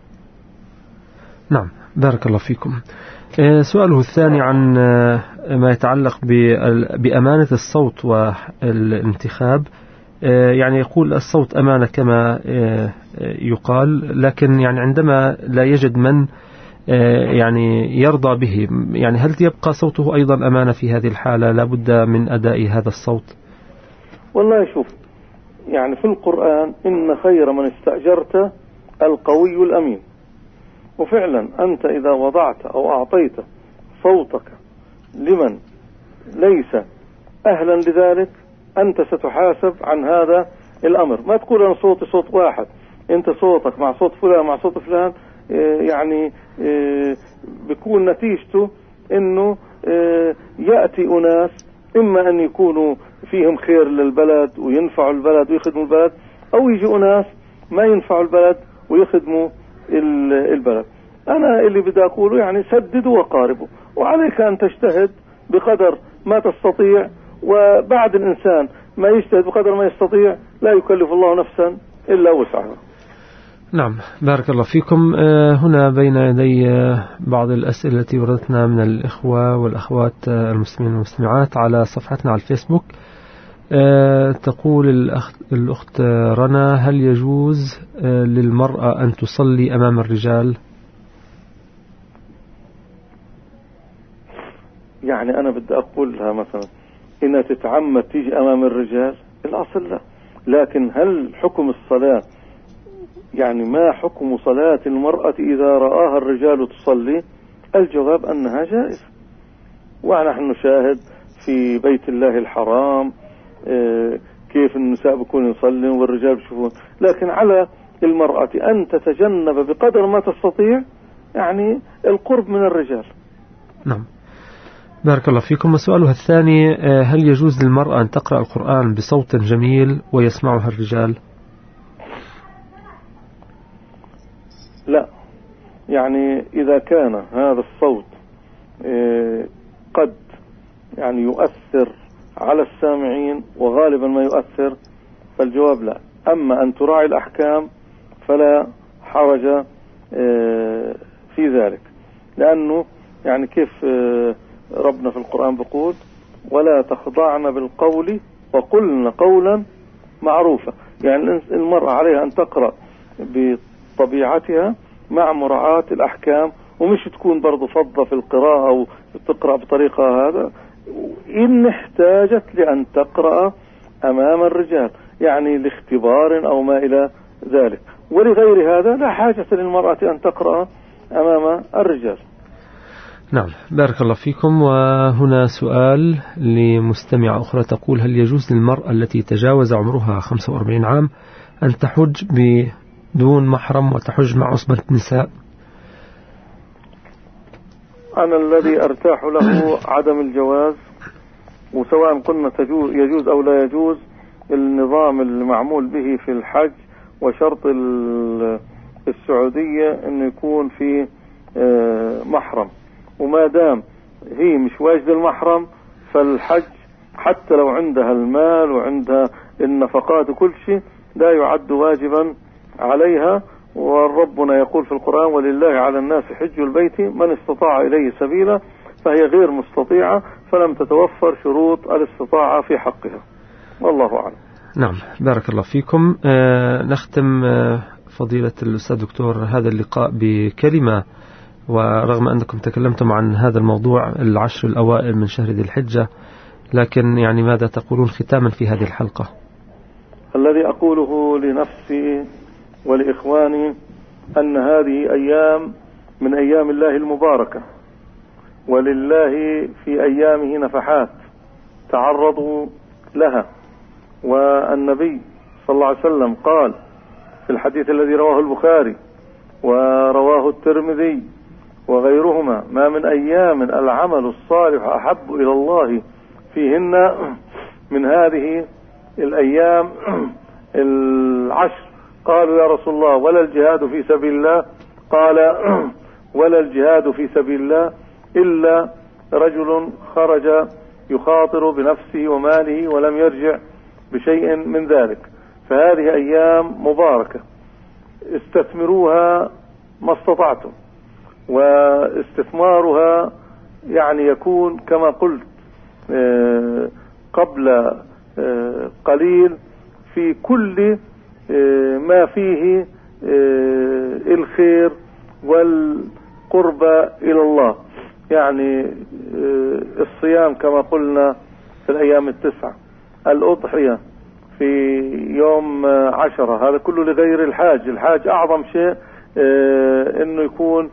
نعم، بارك الله فيكم. سؤاله الثاني عن ما يتعلق بأمانة الصوت والانتخاب. يعني يقول: الصوت أمانة كما يقال، لكن يعني عندما لا يجد من يعني يرضى به، يعني هل يبقى صوته أيضا أمانة في هذه الحالة؟ لا بد من أداء هذا الصوت. والله شوف، يعني في القرآن: إن خير من استأجرت القوي الأمين. وفعلا أنت إذا وضعت أو أعطيت صوتك لمن ليس أهلا لذلك أنت ستحاسب عن هذا الأمر. ما تقول أنا صوتي صوت واحد، أنت صوتك مع صوت فلان مع صوت فلان، يعني بيكون نتيجته أنه يأتي أناس إما أن يكونوا فيهم خير للبلد وينفعوا البلد ويخدموا البلد، أو يجي أناس ما ينفعوا البلد ويخدموا البلد. أنا اللي بدي أقوله يعني سددوا وقاربوا، وعليك أن تجتهد بقدر ما تستطيع، وبعد الإنسان ما يجتهد بقدر ما يستطيع لا يكلف الله نفسا إلا وسعها. نعم، بارك الله فيكم. هنا بين يدي بعض الأسئلة التي وردتنا من الإخوة والأخوات المسلمين والمسلمات على صفحتنا على الفيسبوك. تقول الأخت رنا: هل يجوز للمرأة أن تصلي أمام الرجال؟ يعني أنا بدي أقول لها مثلا إنها تتعمد تيجي أمام الرجال؟ الأصل لا، لكن هل حكم الصلاة يعني ما حكم صلاة المرأة إذا رآها الرجال تصلي؟ الجواب أنها جائزة، ونحن نشاهد في بيت الله الحرام كيف النساء بيكونوا يصلين والرجال بيشوفون، لكن على المرأة أن تتجنب بقدر ما تستطيع يعني القرب من الرجال. نعم، بارك الله فيكم. وسؤالها الثاني: هل يجوز للمرأة أن تقرأ القرآن بصوت جميل ويسمعها الرجال؟ لا، يعني إذا كان هذا الصوت قد يعني يؤثر على السامعين، وغالبا ما يؤثر، فالجواب لا. أما أن تراعي الأحكام فلا حرج في ذلك، لأنه يعني كيف ربنا في القرآن بيقول: ولا تخضعن بالقول وقلن قولا معروفا. يعني المرأة عليها أن تقرأ بطبيعتها مع مراعاة الأحكام، ومش تكون برضو فضة في القراءة أو تقرأ بطريقة هذا، إن احتاجت لأن تقرأ أمام الرجال يعني لاختبار أو ما إلى ذلك. ولغير هذا لا حاجة للمرأة أن تقرأ أمام الرجال. نعم، بارك الله فيكم. وهنا سؤال لمستمعة أخرى تقول: هل يجوز للمرأة التي تجاوز عمرها 45 عام أن تحج بدون محرم وتحج مع عصبة نساء؟ أنا الذي أرتاح له عدم الجواز، وسواء قلنا يجوز أو لا يجوز، النظام المعمول به في الحج وشرط السعودية أنه يكون في محرم، وما دام هي مش واجد المحرم فالحج حتى لو عندها المال وعندها النفقات وكل شيء لا يعد واجبا عليها. وربنا يقول في القرآن: ولله على الناس حج البيت من استطاع إليه سبيلا، فهي غير مستطيعة فلم تتوفر شروط الاستطاعة في حقها، والله أعلم. نعم، بارك الله فيكم. نختم فضيلة الأستاذ دكتور هذا اللقاء بكلمة، ورغم أنكم تكلمتم عن هذا الموضوع العشر الأوائل من شهر ذي الحجة، لكن يعني ماذا تقولون ختاما في هذه الحلقة؟ الذي أقوله لنفسي ولإخواني أن هذه أيام من أيام الله المباركة، ولله في أيامه نفحات تعرضوا لها. والنبي صلى الله عليه وسلم قال في الحديث الذي رواه البخاري ورواه الترمذي وغيرهما: ما من أيام العمل الصالح أحب إلى الله فيهن من هذه الأيام العشر. قالوا: يا رسول الله ولا الجهاد في سبيل الله؟ قال: ولا الجهاد في سبيل الله إلا رجل خرج يخاطر بنفسه وماله ولم يرجع بشيء من ذلك. فهذه أيام مباركة استثمروها ما استطعتم، واستثمارها يعني يكون كما قلت قبل قليل في كل ما فيه الخير والقربة إلى الله. يعني الصيام كما قلنا في الأيام التسعة، الأضحية في يوم 10، هذا كله لغير الحاج. الحاج أعظم شيء انه يكون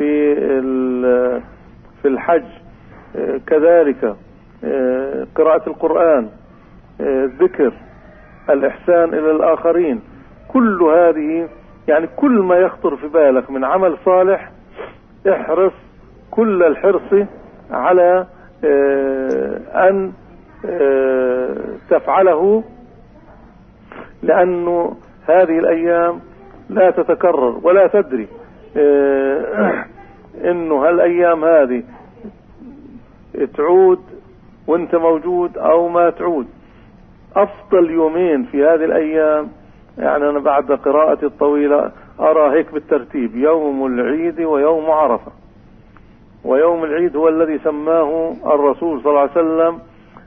في الحج، كذلك قراءة القرآن، الذكر، الإحسان إلى الآخرين، كل هذه يعني كل ما يخطر في بالك من عمل صالح احرص كل الحرص على أن تفعله، لأنه هذه الأيام لا تتكرر ولا تدري إنه هالأيام هذه تعود وانت موجود أو ما تعود. أفضل يومين في هذه الأيام، يعني أنا بعد قراءتي الطويلة أرى هيك بالترتيب: يوم العيد ويوم عرفة. ويوم العيد هو الذي سماه الرسول صلى الله عليه وسلم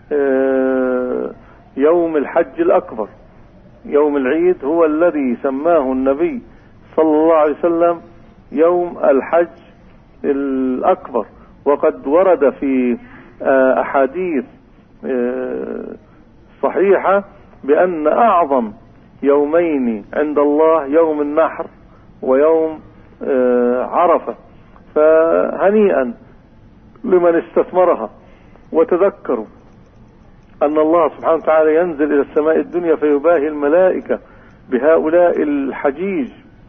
يوم الحج الأكبر. يوم العيد هو الذي سماه النبي صلى الله عليه وسلم يوم الحج الأكبر. وقد ورد في أحاديث صحيحة بأن أعظم يومين عند الله يوم النحر ويوم عرفة. فهنيئا لمن استثمرها. وتذكروا أن الله سبحانه وتعالى ينزل إلى السماء الدنيا فيباهي الملائكة بهؤلاء الحجيج،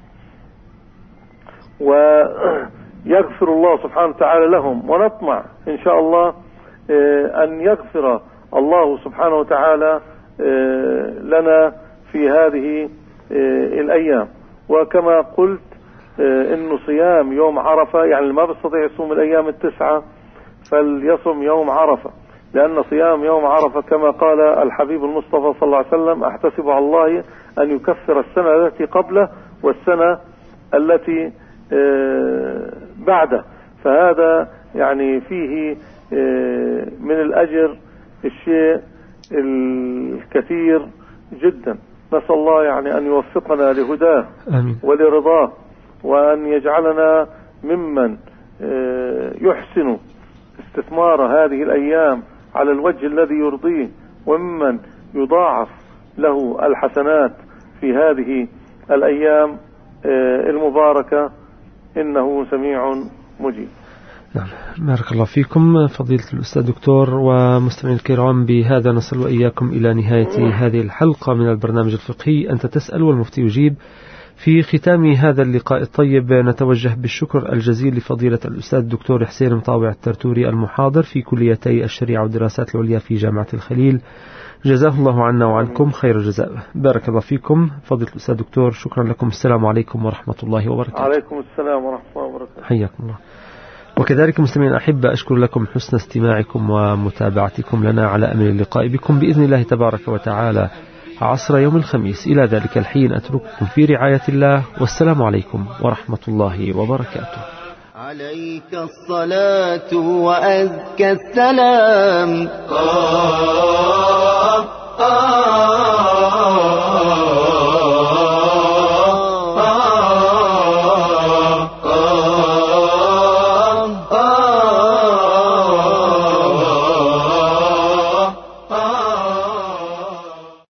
ويغفر الله سبحانه وتعالى لهم. ونطمع إن شاء الله أن يغفر الله سبحانه وتعالى لنا في هذه الأيام. وكما قلت إنه صيام يوم عرفة، يعني ما بيستطيع يصوم الأيام التسعة فليصم يوم عرفة، لأن صيام يوم عرفة كما قال الحبيب المصطفى صلى الله عليه وسلم: أحتسب على الله أن يكفر السنة التي قبله والسنة التي بعده. فهذا يعني فيه من الأجر الشيء الكثير جدا. نسأل الله يعني أن يوفقنا لهداه ولرضاه، وأن يجعلنا ممن يحسن استثمار هذه الأيام على الوجه الذي يرضيه، وممن يضاعف له الحسنات في هذه الأيام المباركة، إنه سميع مجيب. نعم، بارك الله فيكم فضيلة الأستاذ دكتور. ومستمعين الكرام، بهذا نصل وإياكم إلى نهاية هذه الحلقة من البرنامج الفقهي أنت تسأل والمفتي يجيب. في ختام هذا اللقاء الطيب نتوجه بالشكر الجزيل لفضيلة الأستاذ الدكتور حسين مطاوع الترتوري المحاضر في كليتي الشريعة والدراسات العليا في جامعة الخليل، جزاه الله عنا وعنكم خير الجزاء. بارك الله فيكم فضيلة الأستاذ الدكتور، شكرا لكم. السلام عليكم ورحمة الله وبركاته. عليكم السلام ورحمة الله وبركاته. حياكم الله. وكذلك مستمعين أحبة، أشكر لكم حسن استماعكم ومتابعتكم لنا، على أمل اللقاء بكم بإذن الله تبارك وتعالى عصر يوم الخميس. إلى ذلك الحين أترككم في رعاية الله، والسلام عليكم ورحمة الله وبركاته. عليك الصلاة وأزكى السلام.